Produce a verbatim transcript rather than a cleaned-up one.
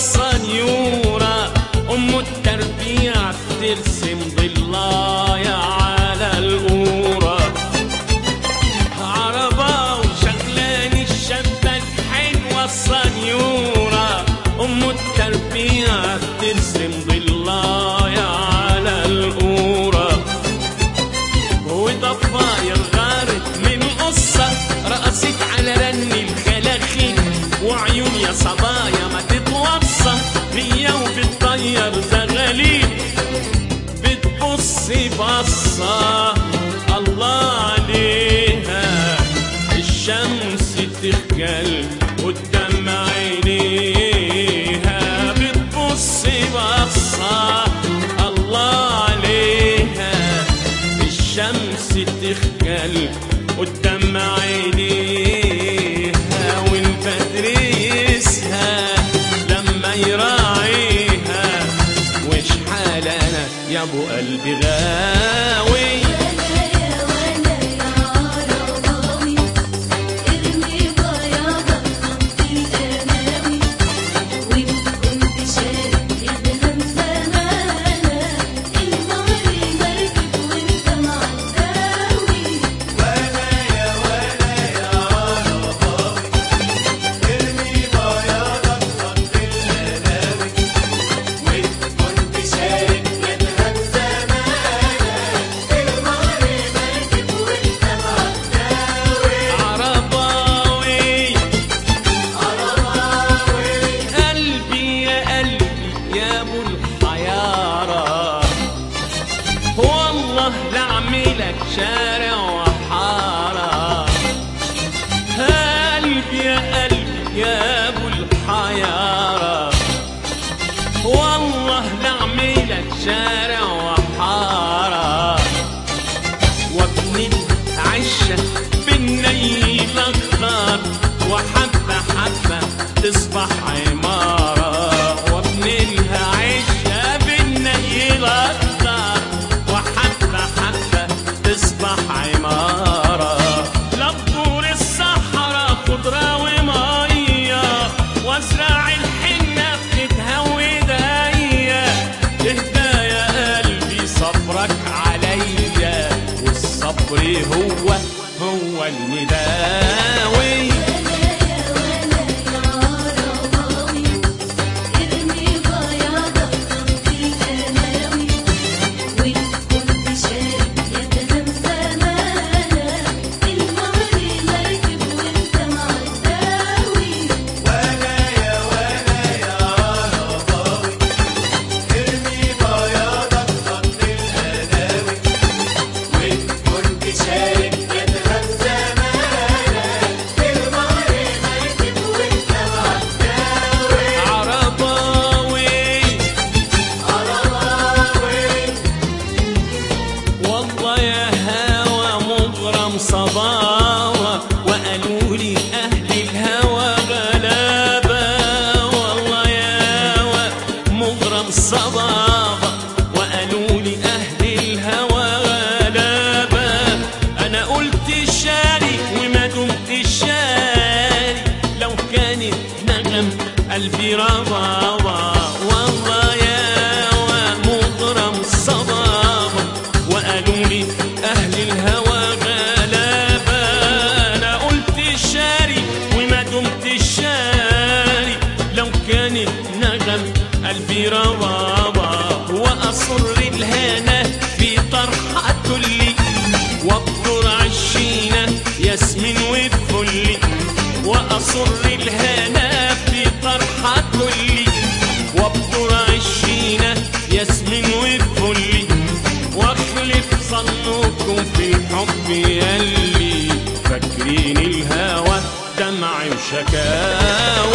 والصنيورة، أم التربيع ترسم ضلايا على القورة. عربة وشغلاني الشابة الحلوة الصنيورة، أم التربيع ترسم ضلايا على القورة. وضفاير غارت من قصة رقصت على رن الخلاخيل، وعيون يا صبايا ما تتوصى هي وبتطير زغاليل. بتبص بصة الله عليها، الشمس تخجل قدام عينيها. بتبص بصة الله عليها، الشمس تخجل قدام عينيها. والبدر يسهى لما يراعيها، وش حال انا يا ابو قلبي غاوي. شارع وحارة قلبي يا قلبي يا ابو الحيارة، والله لعملك شارع وحارة. وابني العشة بالنيل اخضر، وحبة حبة تصبح عمارة. وابني العشة بالنيل اخضر، وحبة حبة تصبح عمارة. لبطور الصحراء خضرة ومية، وازرع الحنة بتتهوي ايديا. اهدى يا قلبي صبرك عليا، والصبر هو هو المداوي. صباوة وقالوا لي أهل الهوى غلابة، والله يا هوى مغرم صباوة وقالوا لي أهل الهوى غلابة. أنا قلت شاري وما دمت شاري، لو كانت نغم قلبي ربابة. والله يا هوى مغرم صباوة وقالوا لي أهل الهوى قلبي ربابة. وأصر الهنا في طرحة كلي، وابطر عشينة ياسمين وفلي. وأصر الهنا في طرحة كلي، وابطر عشينة ياسمين وفلي. واخلف ظنكم في الحب يلي، فاكرين الهوى دمعي وشكاوي.